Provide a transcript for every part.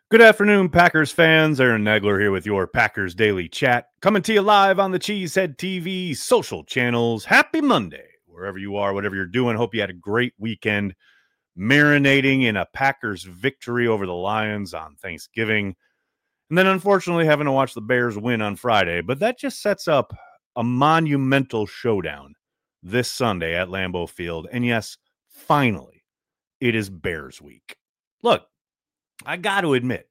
Good afternoon, Packers fans. Aaron Nagler here with your Packers Daily Chat, coming to you live on the Cheesehead TV social channels. Happy Monday, wherever you are, whatever you're doing. Hope you had a great weekend marinating in a Packers victory over the Lions on Thanksgiving, and then unfortunately having to watch the Bears win on Friday. But that just sets up a monumental showdown this Sunday at Lambeau Field. And yes, finally, it is Bears week. Look, I got to admit,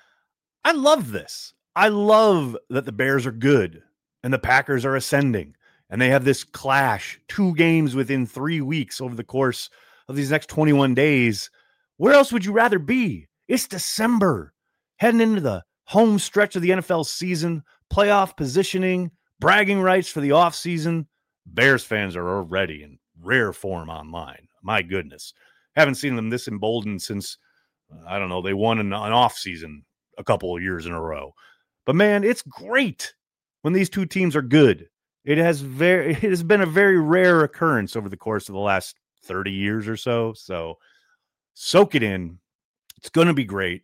I love this. I love that the Bears are good and the Packers are ascending, and they have this clash, 2 games within 3 weeks over the course of these next 21 days. Where else would you rather be? It's December, heading into the home stretch of the NFL season, playoff positioning, bragging rights for the offseason. Bears fans are already in rare form online. My goodness. Haven't seen them this emboldened since, I don't know, they won an offseason a couple of years in a row. But man, it's great when these two teams are good. It has been a very rare occurrence over the course of the last 30 years or so. So soak it in. It's going to be great.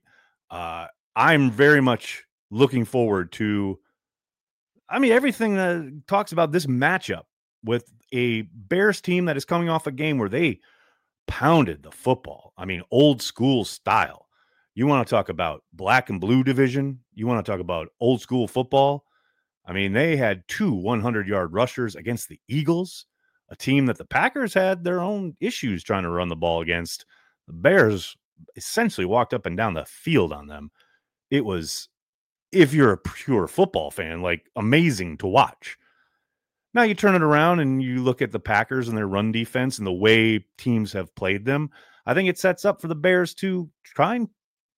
I'm very much looking forward to, everything that talks about this matchup with a Bears team that is coming off a game where they pounded the football. Old school style. You want to talk about black and blue division? You want to talk about old school football? They had 2 100-yard rushers against the Eagles, a team that the Packers had their own issues trying to run the ball against. The Bears essentially walked up and down the field on them. It was, if you're a pure football fan, like amazing to watch. Now you turn it around and you look at the Packers and their run defense and the way teams have played them. I think it sets up for the Bears to try and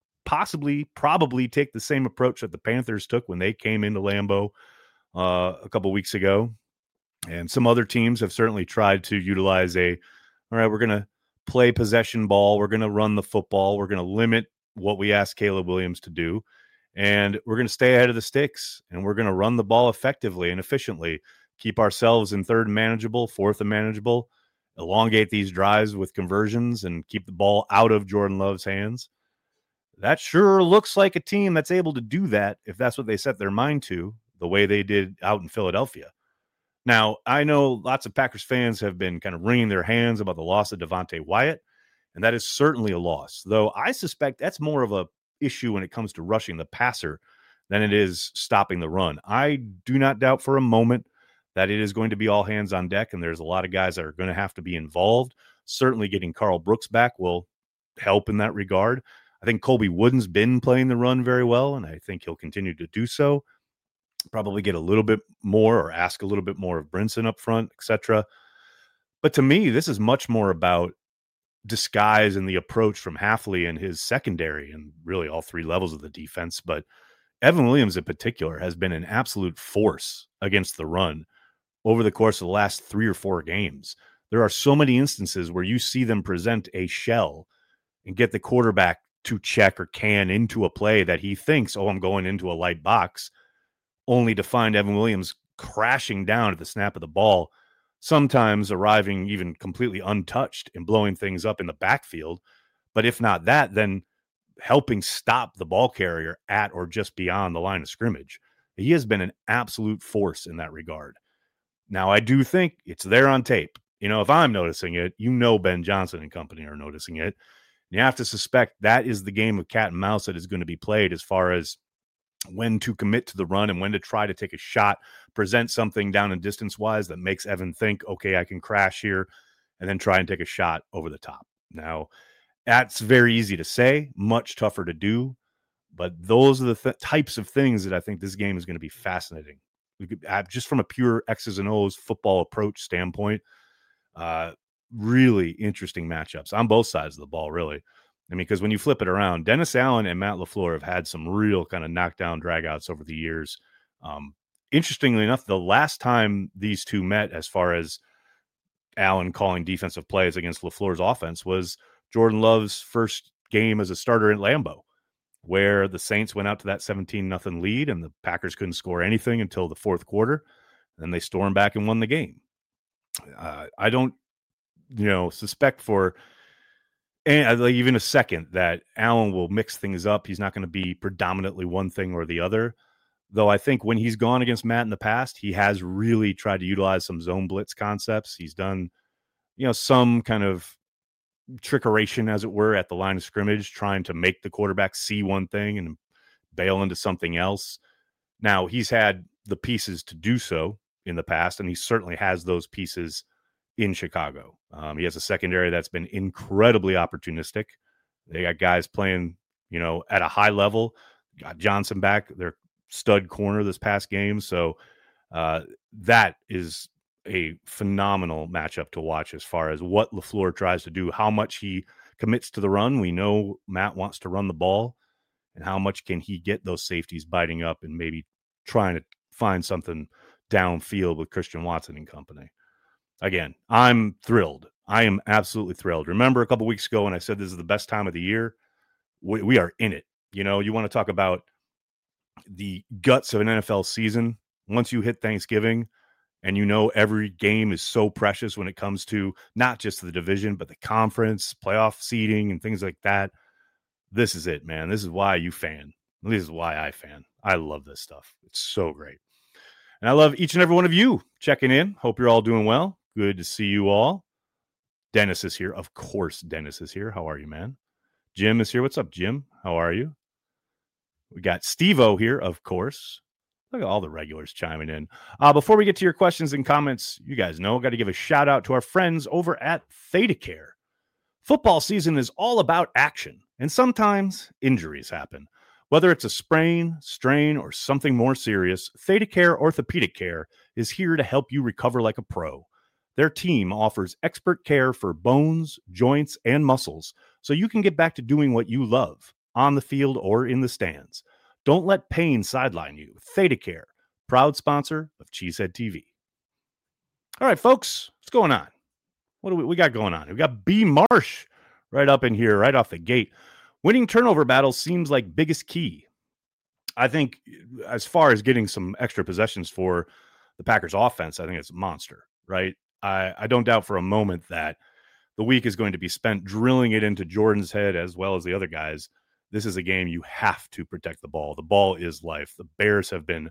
probably take the same approach that the Panthers took when they came into Lambeau a couple weeks ago. And some other teams have certainly tried to utilize all right, we're going to play possession ball. We're going to run the football. We're going to limit what we ask Caleb Williams to do. And we're going to stay ahead of the sticks. And we're going to run the ball effectively and efficiently, keep ourselves in third and manageable, fourth and manageable, elongate these drives with conversions, and keep the ball out of Jordan Love's hands. That sure looks like a team that's able to do that if that's what they set their mind to, the way they did out in Philadelphia. Now, I know lots of Packers fans have been kind of wringing their hands about the loss of Devontae Wyatt, and that is certainly a loss, though I suspect that's more of a issue when it comes to rushing the passer than it is stopping the run. I do not doubt for a moment that it is going to be all hands on deck, and there's a lot of guys that are going to have to be involved. Certainly getting Carl Brooks back will help in that regard. I think Colby Wooden's been playing the run very well, and I think he'll continue to do so. Probably get a little bit more or ask a little bit more of Brinson up front, etc. But to me, this is much more about disguise and the approach from Hafley and his secondary and really all 3 levels of the defense. But Evan Williams in particular has been an absolute force against the run over the course of the last 3 or 4 games. There are so many instances where you see them present a shell and get the quarterback to check or can into a play that he thinks, I'm going into a light box, only to find Evan Williams crashing down at the snap of the ball, sometimes arriving even completely untouched and blowing things up in the backfield. But if not that, then helping stop the ball carrier at or just beyond the line of scrimmage. He has been an absolute force in that regard. Now, I do think it's there on tape. If I'm noticing it, Ben Johnson and company are noticing it. You have to suspect that is the game of cat and mouse that is going to be played as far as when to commit to the run and when to try to take a shot, present something down and distance-wise that makes Evan think, okay, I can crash here, and then try and take a shot over the top. Now, that's very easy to say, much tougher to do, but those are the types of things that I think this game is going to be fascinating. Just from a pure X's and O's football approach standpoint, really interesting matchups on both sides of the ball, really. Because when you flip it around, Dennis Allen and Matt LaFleur have had some real kind of knockdown dragouts over the years. Interestingly enough, the last time these two met, as far as Allen calling defensive plays against LaFleur's offense, was Jordan Love's first game as a starter in Lambeau, where the Saints went out to that 17-0 lead and the Packers couldn't score anything until the fourth quarter. Then they stormed back and won the game. I don't, suspect for And like even a second that Allen will mix things up. He's not going to be predominantly one thing or the other. Though I think when he's gone against Matt in the past, he has really tried to utilize some zone blitz concepts. He's done, some kind of trickeration, as it were, at the line of scrimmage, trying to make the quarterback see one thing and bail into something else. Now, he's had the pieces to do so in the past, and he certainly has those pieces in Chicago. He has a secondary that's been incredibly opportunistic. They got guys playing, at a high level. Got Johnson back, their stud corner this past game. So that is a phenomenal matchup to watch as far as what LaFleur tries to do, how much he commits to the run. We know Matt wants to run the ball, and how much can he get those safeties biting up and maybe trying to find something downfield with Christian Watson and company. Again, I'm thrilled. I am absolutely thrilled. Remember a couple weeks ago when I said this is the best time of the year? We are in it. You want to talk about the guts of an NFL season. Once you hit Thanksgiving and every game is so precious when it comes to not just the division, but the conference, playoff seeding, and things like that. This is it, man. This is why you fan. This is why I fan. I love this stuff. It's so great. And I love each and every one of you checking in. Hope you're all doing well. Good to see you all. Dennis is here. Of course, Dennis is here. How are you, man? Jim is here. What's up, Jim? How are you? We got Steve-O here, of course. Look at all the regulars chiming in. Before we get to your questions and comments, you guys know, got to give a shout out to our friends over at ThedaCare. Football season is all about action, and sometimes injuries happen. Whether it's a sprain, strain, or something more serious, ThedaCare Orthopedic Care is here to help you recover like a pro. Their team offers expert care for bones, joints, and muscles, so you can get back to doing what you love, on the field or in the stands. Don't let pain sideline you. ThedaCare, proud sponsor of Cheesehead TV. All right, folks, what's going on? What do we got going on? We got B. Marsh right up in here, right off the gate. Winning turnover battles seems like biggest key. I think as far as getting some extra possessions for the Packers offense, I think it's a monster, right? I don't doubt for a moment that the week is going to be spent drilling it into Jordan's head as well as the other guys. This is a game you have to protect the ball. The ball is life. The Bears have been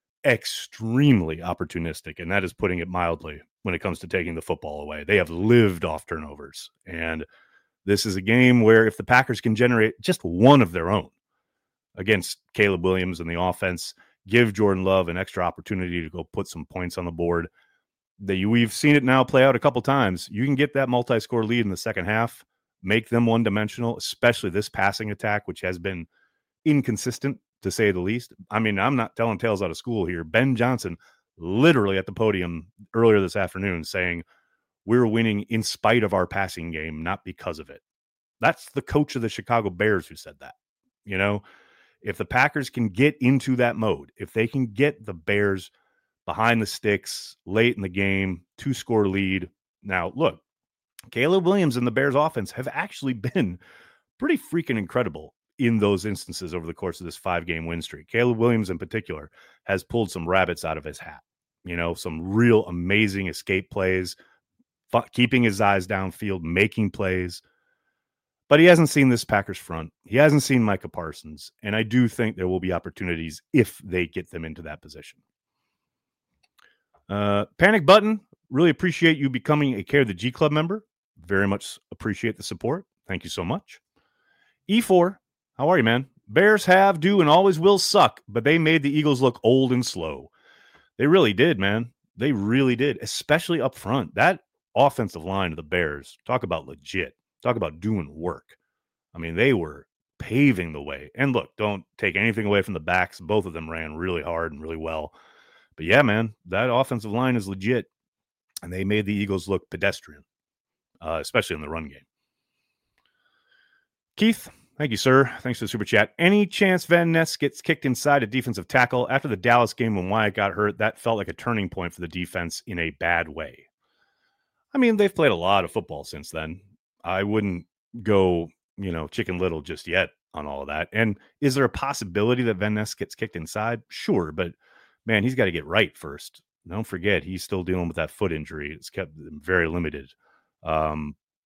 extremely opportunistic, and that is putting it mildly when it comes to taking the football away. They have lived off turnovers, and this is a game where if the Packers can generate just one of their own against Caleb Williams and the offense, give Jordan Love an extra opportunity to go put some points on the board. We've seen it now play out a couple times. You can get that multi-score lead in the second half, make them one-dimensional, especially this passing attack, which has been inconsistent, to say the least. I mean, I'm not telling tales out of school here. Ben Johnson literally at the podium earlier this afternoon saying, we're winning in spite of our passing game, not because of it. That's the coach of the Chicago Bears who said that. If the Packers can get into that mode, if they can get the Bears behind the sticks late in the game, 2-score lead. Now, look, Caleb Williams and the Bears offense have actually been pretty freaking incredible in those instances over the course of this 5-game win streak. Caleb Williams in particular has pulled some rabbits out of his hat. Some real amazing escape plays, keeping his eyes downfield, making plays. But he hasn't seen this Packers front. He hasn't seen Micah Parsons. And I do think there will be opportunities if they get them into that position. Panic Button, really appreciate you becoming a Care the G Club member. Very much appreciate the support. Thank you so much. E4, how are you, man? Bears have, do, and always will suck, but they made the Eagles look old and slow. They really did, man. They really did, especially up front. That offensive line of the Bears, talk about legit. Talk about doing work. I mean, they were paving the way. And look, don't take anything away from the backs. Both of them ran really hard and really well. But yeah, man, that offensive line is legit. And they made the Eagles look pedestrian, especially in the run game. Keith, thank you, sir. Thanks for the super chat. Any chance Van Ness gets kicked inside a defensive tackle? After the Dallas game when Wyatt got hurt, that felt like a turning point for the defense in a bad way. I mean, they've played a lot of football since then. I wouldn't go, Chicken Little just yet on all of that. And is there a possibility that Van Ness gets kicked inside? Sure, but man, he's got to get right first. Don't forget, he's still dealing with that foot injury. It's kept him very limited.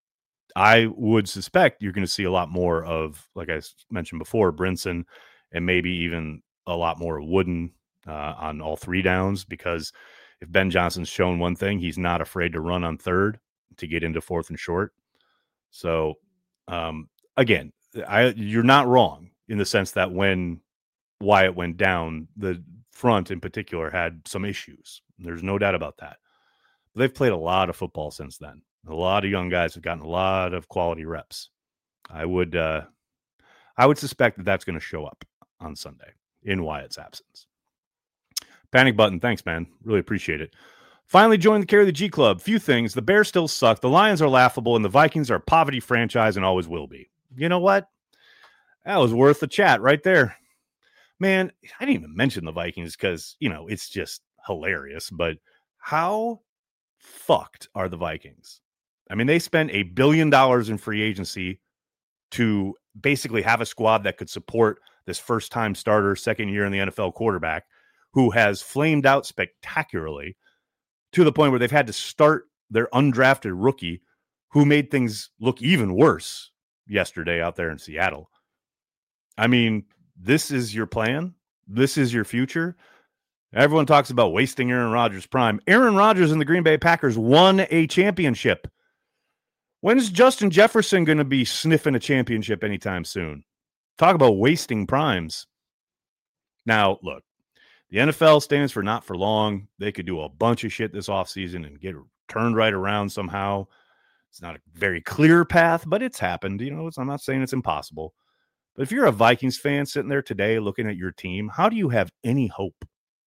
I would suspect you're going to see a lot more of, like I mentioned before, Brinson, and maybe even a lot more Wooden on all three downs, because if Ben Johnson's shown one thing, he's not afraid to run on third to get into fourth and short. So, again, you're not wrong in the sense that when Wyatt went down, the front in particular had some issues. There's no doubt about that. But they've played a lot of football since then. A lot of young guys have gotten a lot of quality reps. I would suspect that that's going to show up on Sunday in Wyatt's absence. Panic button. Thanks, man. Really appreciate it. Finally joined the Carry the G Club. Few things. The Bears still suck. The Lions are laughable, and the Vikings are a poverty franchise and always will be. You know what? That was worth the chat right there. Man, I didn't even mention the Vikings because, it's just hilarious. But how fucked are the Vikings? I mean, they spent $1 billion in free agency to basically have a squad that could support this first-time starter, second year in the NFL quarterback, who has flamed out spectacularly to the point where they've had to start their undrafted rookie, who made things look even worse yesterday out there in Seattle. I mean, this is your plan. This is your future. Everyone talks about wasting Aaron Rodgers' prime. Aaron Rodgers and the Green Bay Packers won a championship. When's Justin Jefferson going to be sniffing a championship anytime soon? Talk about wasting primes. Now, look, the NFL stands for not for long. They could do a bunch of shit this offseason and get turned right around somehow. It's not a very clear path, but it's happened. I'm not saying it's impossible. But if you're a Vikings fan sitting there today looking at your team, how do you have any hope?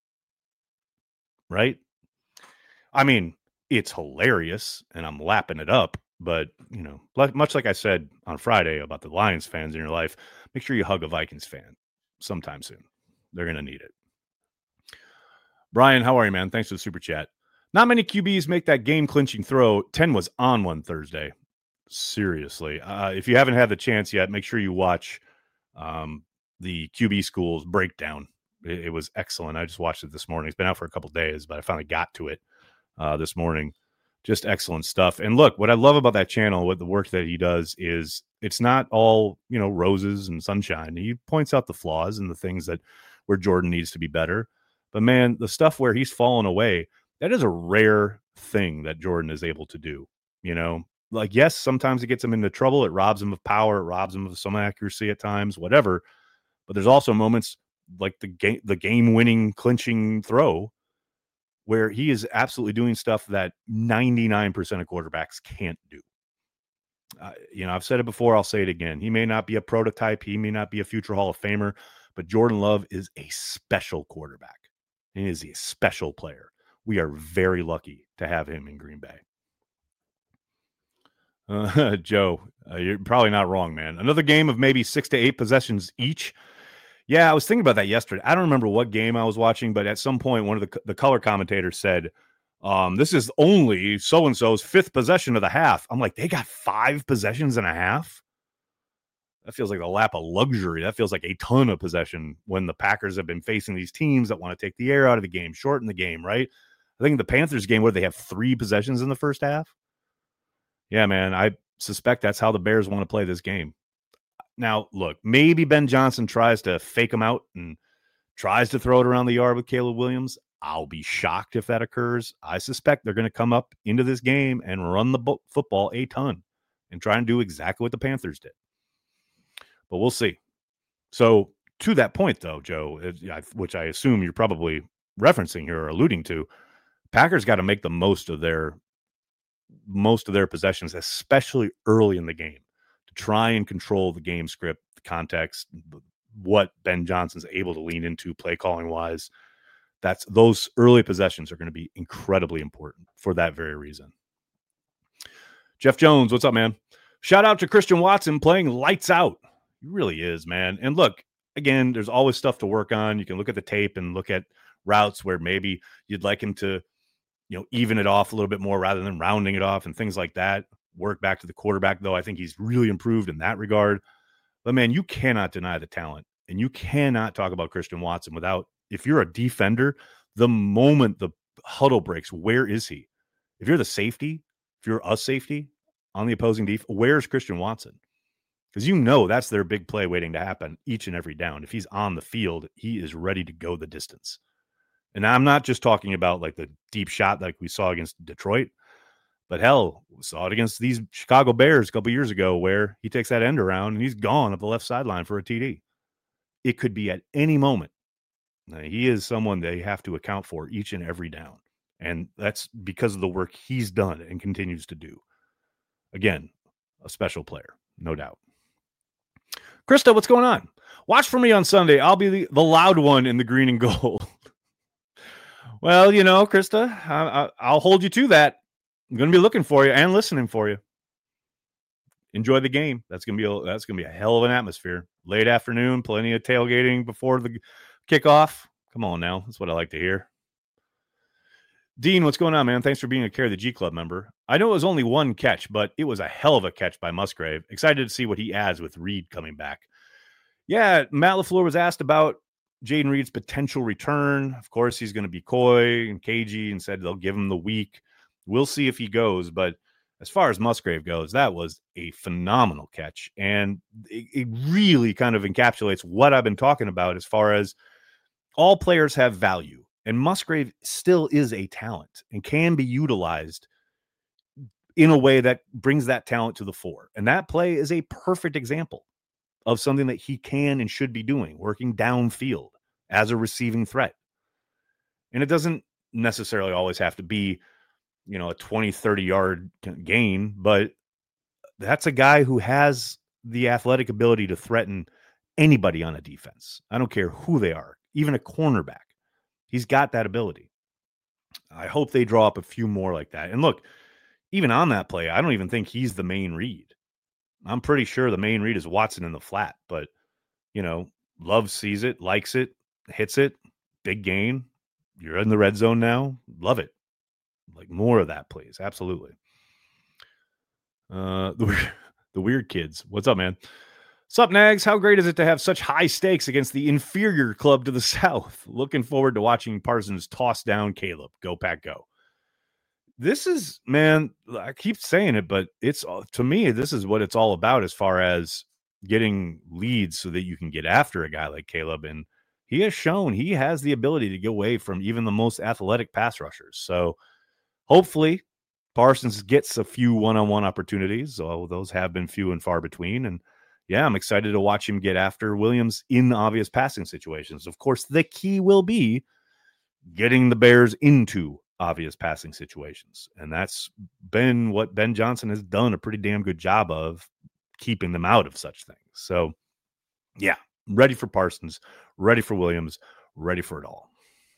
Right? I mean, it's hilarious, and I'm lapping it up. But, much like I said on Friday about the Lions fans in your life, make sure you hug a Vikings fan sometime soon. They're going to need it. Brian, how are you, man? Thanks for the super chat. Not many QBs make that game-clinching throw. 10 was on one Thursday. Seriously. If you haven't had the chance yet, make sure you watch the QB Schools breakdown. It was excellent. I just watched it this morning. It's been out for a couple of days, but I finally got to it this morning. Just excellent stuff. And look, what I love about that channel, with the work that he does, is it's not all, roses and sunshine. He points out the flaws and the things that where Jordan needs to be better. But man, the stuff where he's fallen away, that is a rare thing that Jordan is able to do. Like, yes, sometimes it gets him into trouble. It robs him of power. It robs him of some accuracy at times, whatever. But there's also moments like the game-winning clinching throw where he is absolutely doing stuff that 99% of quarterbacks can't do. I've said it before. I'll say it again. He may not be a prototype. He may not be a future Hall of Famer, but Jordan Love is a special quarterback. He is a special player. We are very lucky to have him in Green Bay. Joe, you're probably not wrong, man. Another game of maybe 6 to 8 possessions each. Yeah, I was thinking about that yesterday. I don't remember what game I was watching, but at some point, one of the color commentators said, this is only so-and-so's 5th possession of the half. I'm like, they got 5 possessions and a half? That feels like a lap of luxury. That feels like a ton of possession when the Packers have been facing these teams that want to take the air out of the game, shorten the game, right? I think the Panthers game, where they have 3 possessions in the first half. Yeah, man, I suspect that's how the Bears want to play this game. Now, look, maybe Ben Johnson tries to fake him out and tries to throw it around the yard with Caleb Williams. I'll be shocked if that occurs. I suspect they're going to come up into this game and run the football a ton and try and do exactly what the Panthers did. But we'll see. So to that point, though, Joe, which I assume you're probably referencing here or alluding to, Packers got to make the most of their possessions, especially early in the game, to try and control the game script, the context, what Ben Johnson's able to lean into play calling wise. Those early possessions are going to be incredibly important for that very reason. Jeff Jones, what's up, man? Shout out to Christian Watson playing lights out. He really is, man. And look, again, there's always stuff to work on. You can look at the tape and look at routes where maybe you'd like him to, even it off a little bit more rather than rounding it off and things like that. Work back to the quarterback, though. I think he's really improved in that regard. But, man, you cannot deny the talent. And you cannot talk about Christian Watson without, if you're a defender, the moment the huddle breaks, where is he? If you're the safety, if you're a safety, on the opposing defense, where's Christian Watson? Because you know that's their big play waiting to happen each and every down. If he's on the field, he is ready to go the distance. And I'm not just talking about like the deep shot like we saw against Detroit, but hell, we saw it against these Chicago Bears a couple years ago where he takes that end around and he's gone up the left sideline for a TD. It could be at any moment. Now, he is someone they have to account for each and every down. And that's because of the work he's done and continues to do. Again, a special player, no doubt. Krista, what's going on? Watch for me on Sunday. I'll be the loud one in the green and gold. Well, you know, Krista, I'll hold you to that. I'm going to be looking for you and listening for you. Enjoy the game. That's going to be a hell of an atmosphere. Late afternoon, plenty of tailgating before the kickoff. Come on now. That's what I like to hear. Dean, what's going on, man? Thanks for being a Care the G Club member. I know it was only one catch, but it was a hell of a catch by Musgrave. Excited to see what he adds with Reed coming back. Yeah, Matt LaFleur was asked about Jayden Reed's potential return. Of course, he's going to be coy and cagey and said they'll give him the week. We'll see if he goes, but as far as Musgrave goes, that was a phenomenal catch. And it really kind of encapsulates what I've been talking about as far as all players have value. And Musgrave still is a talent and can be utilized in a way that brings that talent to the fore. And that play is a perfect example of something that he can and should be doing, working downfield as a receiving threat. And it doesn't necessarily always have to be, you know, a 20, 30-yard gain, but that's a guy who has the athletic ability to threaten anybody on a defense. I don't care who they are, even a cornerback. He's got that ability. I hope they draw up a few more like that. And look, even on that play, I don't even think he's the main read. I'm pretty sure the main read is Watson in the flat, but, you know, Love sees it, likes it, hits it, big gain. You're in the red zone now. Love it. Like more of that, please. Absolutely. The weird kids. What's up, man? Sup, Nags? How great is it to have such high stakes against the inferior club to the south? Looking forward to watching Parsons toss down Caleb. Go, Pack, go. This is, man, I keep saying it, but it's, to me, this is what it's all about as far as getting leads so that you can get after a guy like Caleb. And he has shown he has the ability to get away from even the most athletic pass rushers. So hopefully Parsons gets a few one-on-one opportunities. So those have been few and far between. And yeah, I'm excited to watch him get after Williams in obvious passing situations. Of course, the key will be getting the Bears into obvious passing situations. And that's been what Ben Johnson has done a pretty damn good job of, keeping them out of such things. So yeah, ready for Parsons, ready for Williams, ready for it all.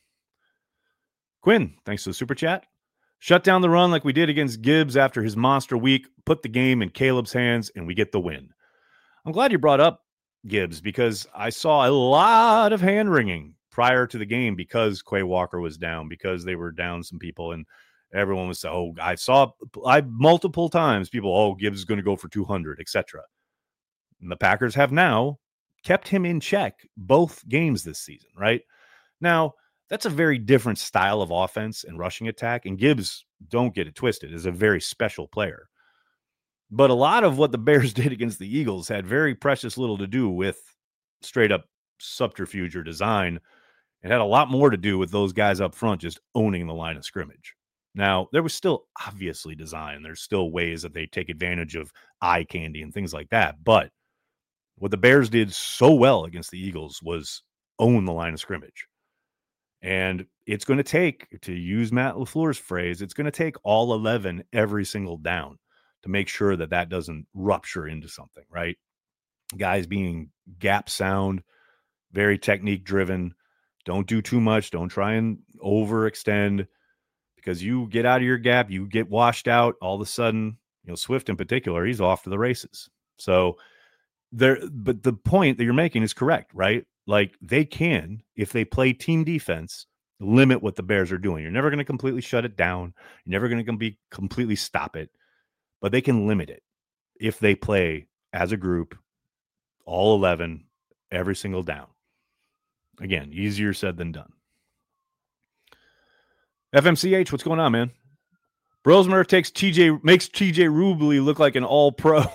Quinn, thanks for the super chat. Shut down the run like we did against Gibbs after his monster week, put the game in Caleb's hands, and we get the win. I'm glad you brought up Gibbs because I saw a lot of hand wringing prior to the game because Quay Walker was down, because they were down some people, and everyone was, I multiple times people, Gibbs is going to go for 200, etc. And the Packers have now kept him in check both games this season, right? Now, that's a very different style of offense and rushing attack, and Gibbs, don't get it twisted, is a very special player. But a lot of what the Bears did against the Eagles had very precious little to do with straight up subterfuge or design. It had a lot more to do with those guys up front just owning the line of scrimmage. Now, there was still obviously design. There's still ways that they take advantage of eye candy and things like that. But what the Bears did so well against the Eagles was own the line of scrimmage. And it's going to take, to use Matt LaFleur's phrase, it's going to take all 11 every single down to make sure that that doesn't rupture into something, right? Guys being gap sound, very technique driven. Don't do too much. Don't try and overextend, because you get out of your gap, you get washed out. All of a sudden, Swift in particular, he's off to the races. So but the point that you're making is correct, right? Like, they can, if they play team defense, limit what the Bears are doing. You're never going to completely shut it down. You're never going to completely stop it, but they can limit it if they play as a group, all 11, every single down. Again, easier said than done. FMCH, what's going on, man? Brosmer makes TJ Rubley look like an all-pro.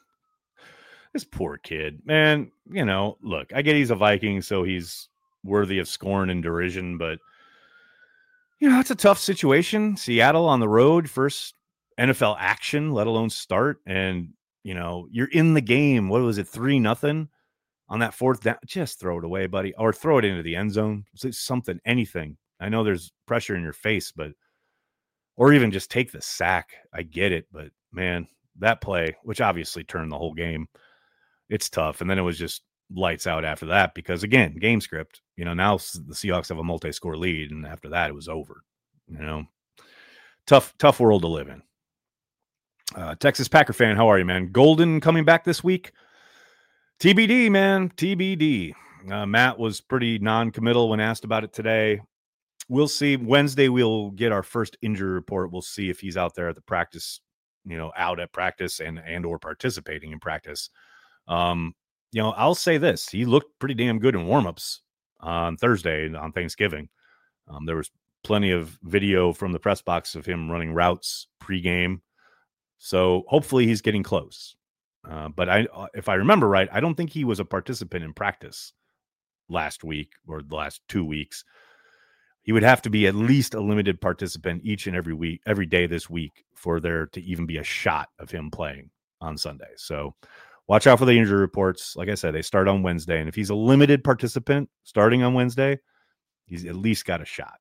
This poor kid, man. You know, look, I get he's a Viking, so he's worthy of scorn and derision, but you know, it's a tough situation. Seattle on the road, first NFL action, let alone start, and you know, you're in the game. What was it, 3-0 on that fourth down? Just throw it away, buddy, or throw it into the end zone. Something, anything. I know there's pressure in your face, but or even just take the sack. I get it, but man, that play, which obviously turned the whole game, it's tough. And then it was just lights out after that because, again, game script. You know, now the Seahawks have a multi-score lead, and after that, it was over. You know, tough world to live in. Texas Packer fan, how are you, man? Golden coming back this week? TBD, man, TBD. Matt was pretty non-committal when asked about it today. We'll see. Wednesday, we'll get our first injury report. We'll see if he's out there at the practice, you know, out at practice and or participating in practice. You know, I'll say this. He looked pretty damn good in warmups on Thursday on Thanksgiving. There was plenty of video from the press box of him running routes pregame. So hopefully he's getting close. But if I remember right, I don't think he was a participant in practice last week or the last 2 weeks. He would have to be at least a limited participant each and every day this week for there to even be a shot of him playing on Sunday. So watch out for the injury reports. Like I said, they start on Wednesday. And if he's a limited participant starting on Wednesday, he's at least got a shot.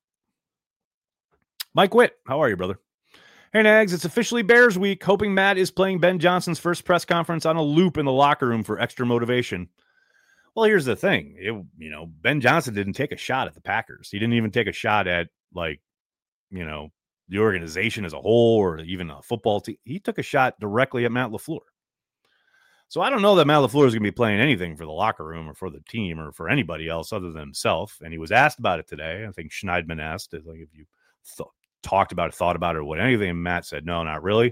Mike Witt, how are you, brother? Hey, Nags, it's officially Bears week. Hoping Matt is playing Ben Johnson's first press conference on a loop in the locker room for extra motivation. Well, here's the thing. You know, Ben Johnson didn't take a shot at the Packers. He didn't even take a shot at, like, you know, the organization as a whole or even a football team. He took a shot directly at Matt LaFleur. So I don't know that Matt LaFleur is going to be playing anything for the locker room or for the team or for anybody else other than himself. And he was asked about it today. I think Schneidman asked, like, if you thought about it, or what, anything. And Matt said, no, not really.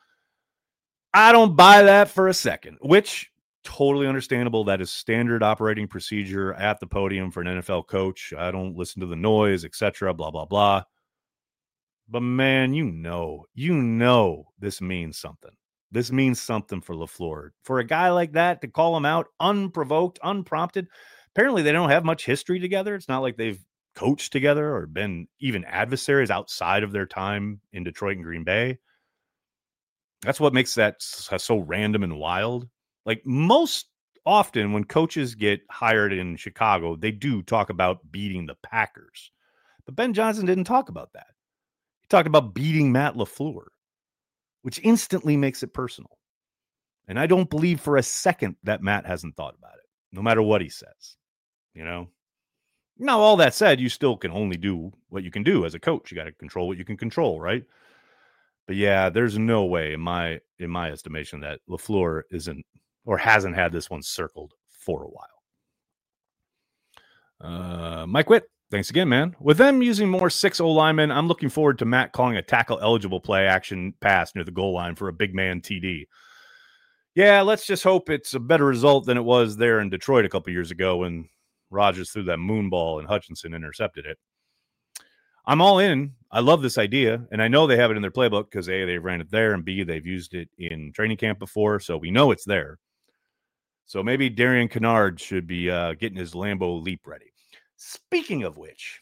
I don't buy that for a second, which totally understandable. That is standard operating procedure at the podium for an NFL coach. I don't listen to the noise, etc., blah, blah, blah. But man, you know, this means something. This means something for LaFleur. For a guy like that to call him out unprovoked, unprompted. Apparently they don't have much history together. It's not like they've coached together or been even adversaries outside of their time in Detroit and Green Bay. That's what makes that so random and wild. Like, most often when coaches get hired in Chicago, they do talk about beating the Packers. But Ben Johnson didn't talk about that. He talked about beating Matt LaFleur, which instantly makes it personal. And I don't believe for a second that Matt hasn't thought about it, no matter what he says. You know? Now, all that said, you still can only do what you can do as a coach. You got to control what you can control, right? But yeah, there's no way in my estimation that LaFleur isn't or hasn't had this one circled for a while. Mike Witt, thanks again, man. With them using more 6-0 linemen, I'm looking forward to Matt calling a tackle-eligible play action pass near the goal line for a big man TD. Yeah, let's just hope it's a better result than it was there in Detroit a couple years ago when Rodgers threw that moon ball and Hutchinson intercepted it. I'm all in. I love this idea, and I know they have it in their playbook because A, they ran it there, and B, they've used it in training camp before, so we know it's there. So maybe Darian Kennard should be getting his Lambeau leap ready. Speaking of which,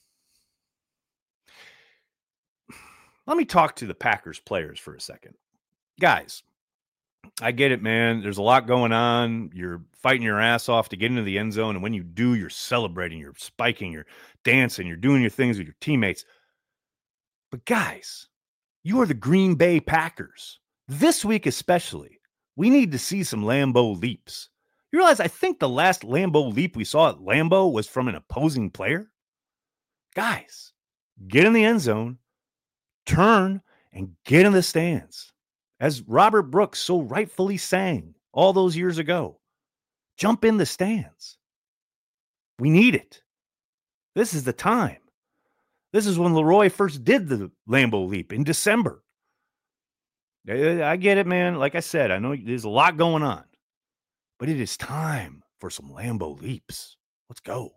let me talk to the Packers players for a second. Guys, I get it, man. There's a lot going on. You're fighting your ass off to get into the end zone, and when you do, you're celebrating, you're spiking, you're dancing, you're doing your things with your teammates. But guys, you are the Green Bay Packers. This week especially, we need to see some Lambeau leaps. You realize I think the last Lambeau leap we saw at Lambeau was from an opposing player? Guys, get in the end zone, turn, and get in the stands. As Robert Brooks so rightfully sang all those years ago, jump in the stands. We need it. This is the time. This is when Leroy first did the Lambeau leap in December. I get it, man. Like I said, I know there's a lot going on, but it is time for some Lambeau leaps. Let's go.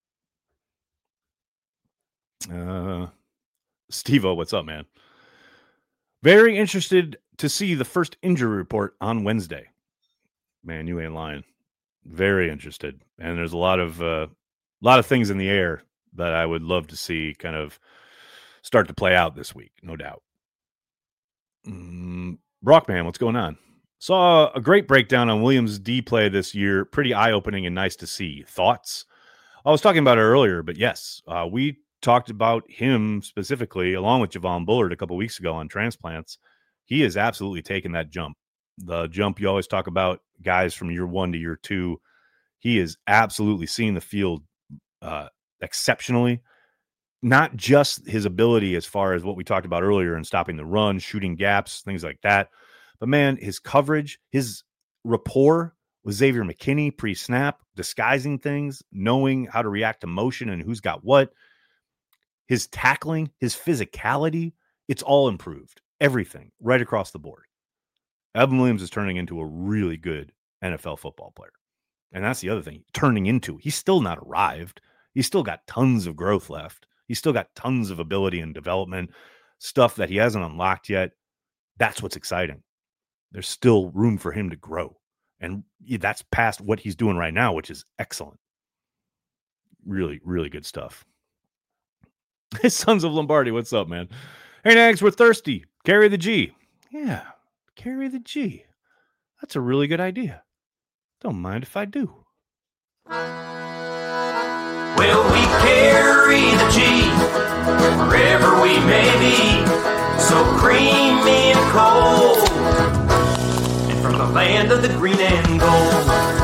Steve-O, what's up, man? Very interested to see the first injury report on Wednesday. Man, you ain't lying. Very interested. And there's a lot of things in the air that I would love to see kind of start to play out this week, no doubt. Brockman, what's going on? Saw a great breakdown on Williams' D play this year. Pretty eye-opening and nice to see. Thoughts? I was talking about it earlier, but yes, we talked about him specifically along with Javon Bullard a couple weeks ago on transplants. He has absolutely taken that jump. The jump you always talk about, guys from year 1 to year 2. He is absolutely seeing the field exceptionally. Not just his ability as far as what we talked about earlier in stopping the run, shooting gaps, things like that. But man, his coverage, his rapport with Xavier McKinney pre-snap, disguising things, knowing how to react to motion and who's got what, his tackling, his physicality, it's all improved. Everything right across the board. Evan Williams is turning into a really good NFL football player. And that's the other thing, turning into. He's still not arrived. He's still got tons of growth left. He's still got tons of ability and development, stuff that he hasn't unlocked yet. That's what's exciting. There's still room for him to grow. And that's past what he's doing right now, which is excellent. Really, really good stuff. Sons of Lombardi, what's up, man? Hey, Nags, we're thirsty. Carry the G. Yeah, carry the G. That's a really good idea. Don't mind if I do. Well, we carry the G wherever we may be, so creamy and cold, and from the land of the green and gold.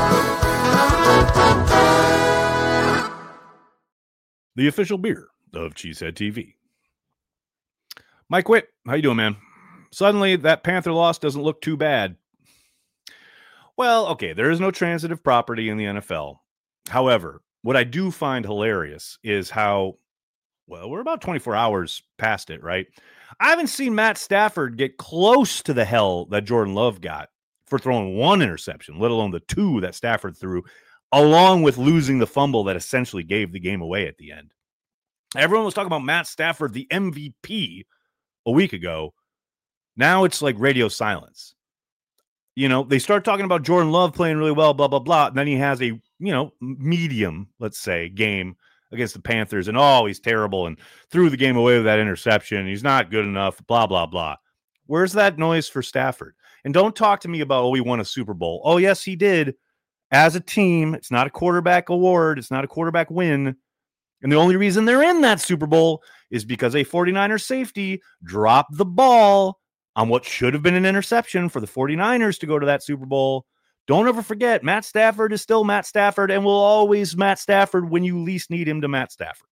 The official beer of Cheesehead TV. Mike Witt, how you doing, man? Suddenly, that Panther loss doesn't look too bad. Well, okay, there is no transitive property in the NFL. However, what I do find hilarious is how, well, we're about 24 hours past it, right? I haven't seen Matt Stafford get close to the hell that Jordan Love got for throwing one interception, let alone the two that Stafford threw, along with losing the fumble that essentially gave the game away at the end. Everyone was talking about Matt Stafford, the MVP, a week ago. Now it's like radio silence. You know, they start talking about Jordan Love playing really well, blah, blah, blah. And then he has a, medium, let's say, game against the Panthers. And, he's terrible and threw the game away with that interception. He's not good enough, blah, blah, blah. Where's that noise for Stafford? And don't talk to me about, we won a Super Bowl. Oh, yes, he did. As a team, it's not a quarterback award. It's not a quarterback win. And the only reason they're in that Super Bowl is because a 49er safety dropped the ball on what should have been an interception for the 49ers to go to that Super Bowl. Don't ever forget, Matt Stafford is still Matt Stafford and will always Matt Stafford when you least need him to Matt Stafford.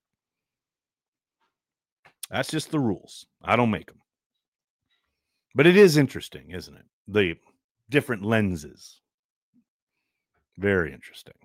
That's just the rules. I don't make them. But it is interesting, isn't it? The different lenses. Very interesting.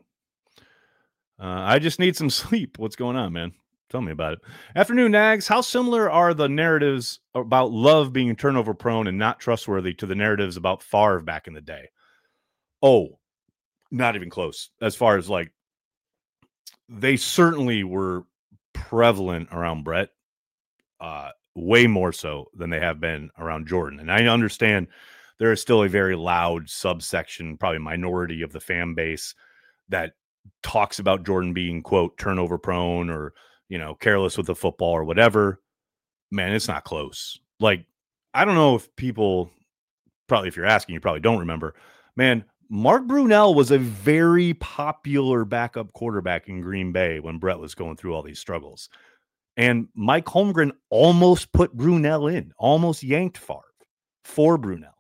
I just need some sleep. What's going on, man? Tell me about it. Afternoon, Nags. How similar are the narratives about Love being turnover prone and not trustworthy to the narratives about Favre back in the day? Oh, not even close. As far as they certainly were prevalent around Brett, way more so than they have been around Jordan. And I understand there is still a very loud subsection, probably minority of the fan base that talks about Jordan being, quote, turnover prone or, careless with the football or whatever. Man, it's not close. I don't know if people, probably if you're asking, you probably don't remember. Man, Mark Brunell was a very popular backup quarterback in Green Bay when Brett was going through all these struggles. And Mike Holmgren almost put Brunell in, almost yanked Favre for Brunell.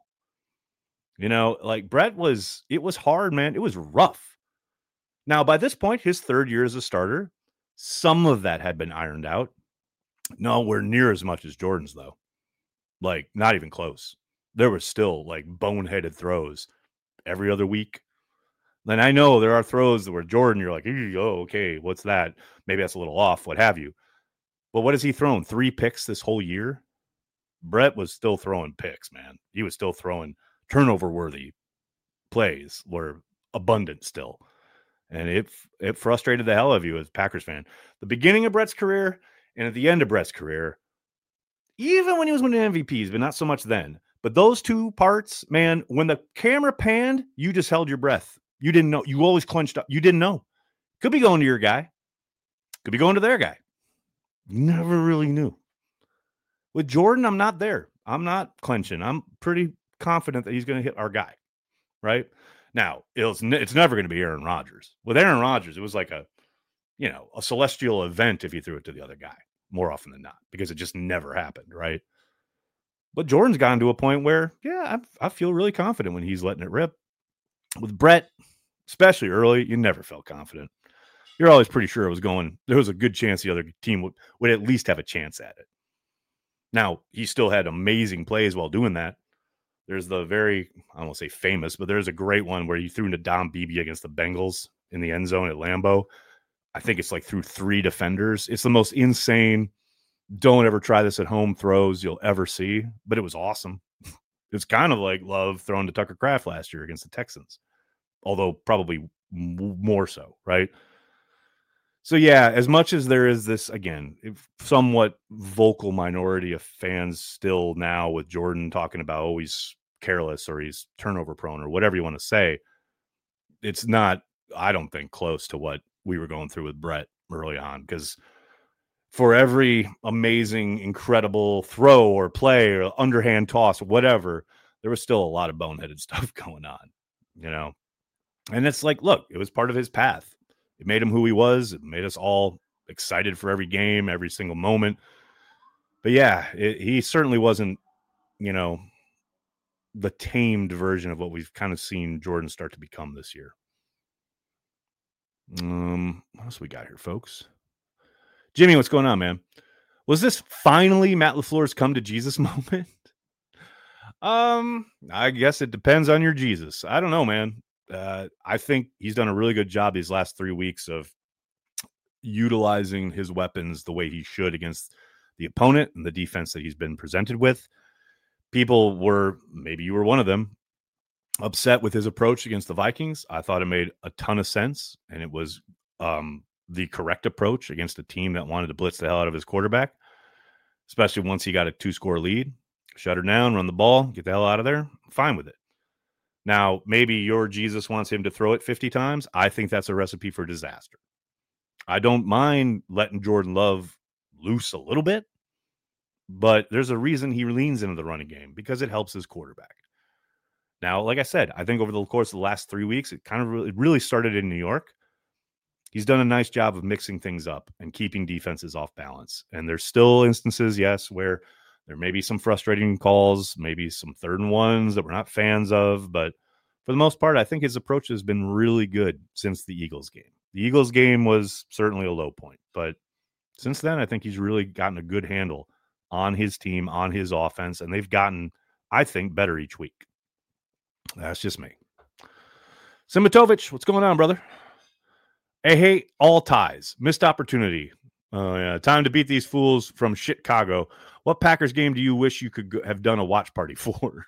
Brett it was hard, man. It was rough. Now, by this point, his third year as a starter, some of that had been ironed out. Nowhere near as much as Jordan's, though. Not even close. There was still, boneheaded throws every other week. Then I know there are throws that were Jordan, you're like, oh, okay, what's that? Maybe that's a little off, what have you. But what has he thrown? 3 picks this whole year? Brett was still throwing picks, man. He was still throwing turnover-worthy plays, were abundant still. And it frustrated the hell out of you as a Packers fan. The beginning of Brett's career and at the end of Brett's career, even when he was winning MVPs, but not so much then. But those two parts, man, when the camera panned, you just held your breath. You didn't know. You always clenched up. You didn't know. Could be going to your guy. Could be going to their guy. Never really knew. With Jordan, I'm not there. I'm not clenching. I'm pretty confident that he's going to hit our guy, right? Now, it's never going to be Aaron Rodgers. With Aaron Rodgers, it was like a celestial event if you threw it to the other guy, more often than not, because it just never happened, right? But Jordan's gotten to a point where, yeah, I feel really confident when he's letting it rip. With Brett, especially early, you never felt confident. You're always pretty sure it was going. There was a good chance the other team would at least have a chance at it. Now, he still had amazing plays while doing that. There's the very, I don't want to say famous, but there's a great one where he threw into Dom Beebe against the Bengals in the end zone at Lambeau. I think it's like through 3 defenders. It's the most insane, don't ever try this at home throws you'll ever see, but it was awesome. It's kind of like Love throwing to Tucker Kraft last year against the Texans, although probably more so, right? So, yeah, as much as there is this, again, somewhat vocal minority of fans still now with Jordan talking about, oh, he's careless or he's turnover prone or whatever you want to say, it's not, I don't think, close to what we were going through with Brett early on, because for every amazing, incredible throw or play or underhand toss or whatever, there was still a lot of boneheaded stuff going on, And it's like, look, it was part of his path. It made him who he was. It made us all excited for every game, every single moment. But yeah, he certainly wasn't, the tamed version of what we've kind of seen Jordan start to become this year. What else we got here, folks? Jimmy, what's going on, man? Was this finally Matt LaFleur's come to Jesus moment? I guess it depends on your Jesus. I don't know, man. I think he's done a really good job these last 3 weeks of utilizing his weapons the way he should against the opponent and the defense that he's been presented with. People were, maybe you were one of them, upset with his approach against the Vikings. I thought it made a ton of sense, and it was the correct approach against a team that wanted to blitz the hell out of his quarterback, especially once he got a 2-score lead. Shut her down, run the ball, get the hell out of there. I'm fine with it. Now, maybe your Jesus wants him to throw it 50 times. I think that's a recipe for disaster. I don't mind letting Jordan Love loose a little bit, but there's a reason he leans into the running game, because it helps his quarterback. Now, like I said, I think over the course of the last 3 weeks, it really started in New York. He's done a nice job of mixing things up and keeping defenses off balance. And there's still instances, yes, where there may be some frustrating calls, maybe some 3rd and 1s that we're not fans of. But for the most part, I think his approach has been really good since the Eagles game. The Eagles game was certainly a low point. But since then, I think he's really gotten a good handle on his team, on his offense. And they've gotten, I think, better each week. That's just me. Simatovic, what's going on, brother? I hate all ties. Missed opportunity. Time to beat these fools from Chicago. What Packers game do you wish you could have done a watch party for?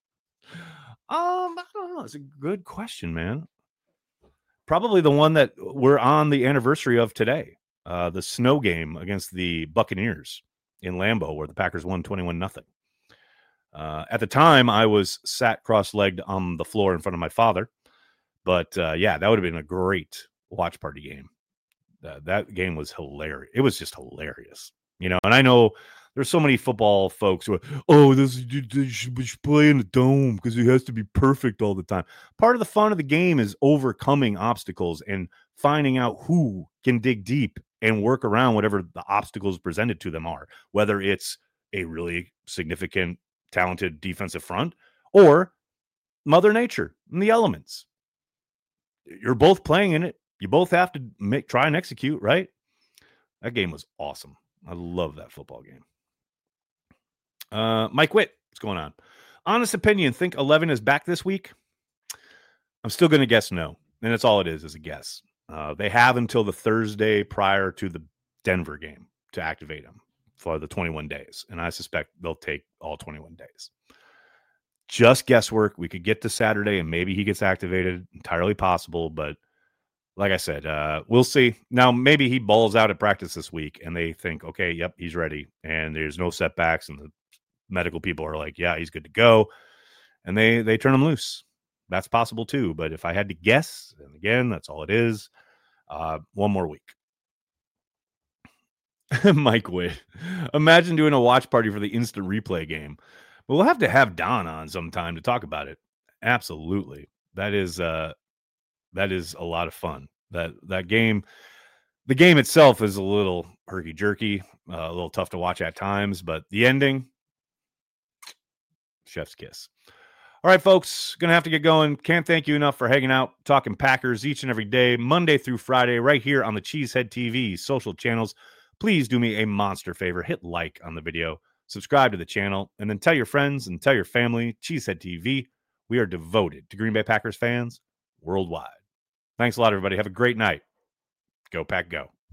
I don't know. It's a good question, man. Probably the one that we're on the anniversary of today. The snow game against the Buccaneers in Lambeau, where the Packers won 21-0. At the time, I was sat cross-legged on the floor in front of my father. But, yeah, that would have been a great watch party game. That game was hilarious. It was just hilarious, and I know there's so many football folks who are, they should play in the dome because it has to be perfect all the time. Part of the fun of the game is overcoming obstacles and finding out who can dig deep and work around whatever the obstacles presented to them are, whether it's a really significant, talented defensive front or Mother Nature and the elements. You're both playing in it. You both have to try and execute, right? That game was awesome. I love that football game. Mike Witt, what's going on? Honest opinion, think 11 is back this week? I'm still going to guess no. And that's all it is a guess. They have until the Thursday prior to the Denver game to activate him for the 21 days. And I suspect they'll take all 21 days. Just guesswork. We could get to Saturday and maybe he gets activated. Entirely possible, but like I said, we'll see. Now, maybe he balls out at practice this week and they think, okay, yep, he's ready. And there's no setbacks. And the medical people are like, yeah, he's good to go. And they turn him loose. That's possible too. But if I had to guess, and again, that's all it is, one more week. Mike Witt. Imagine doing a watch party for the instant replay game. But we'll have to have Don on sometime to talk about it. Absolutely. That is a lot of fun. That game, the game itself is a little herky jerky, a little tough to watch at times, but the ending, chef's kiss. All right, folks, gonna have to get going. Can't thank you enough for hanging out, talking Packers each and every day, Monday through Friday, right here on the Cheesehead TV social channels. Please do me a monster favor, hit like on the video, subscribe to the channel, and then tell your friends and tell your family. Cheesehead TV, we are devoted to Green Bay Packers fans worldwide. Thanks a lot, everybody. Have a great night. Go Pack Go.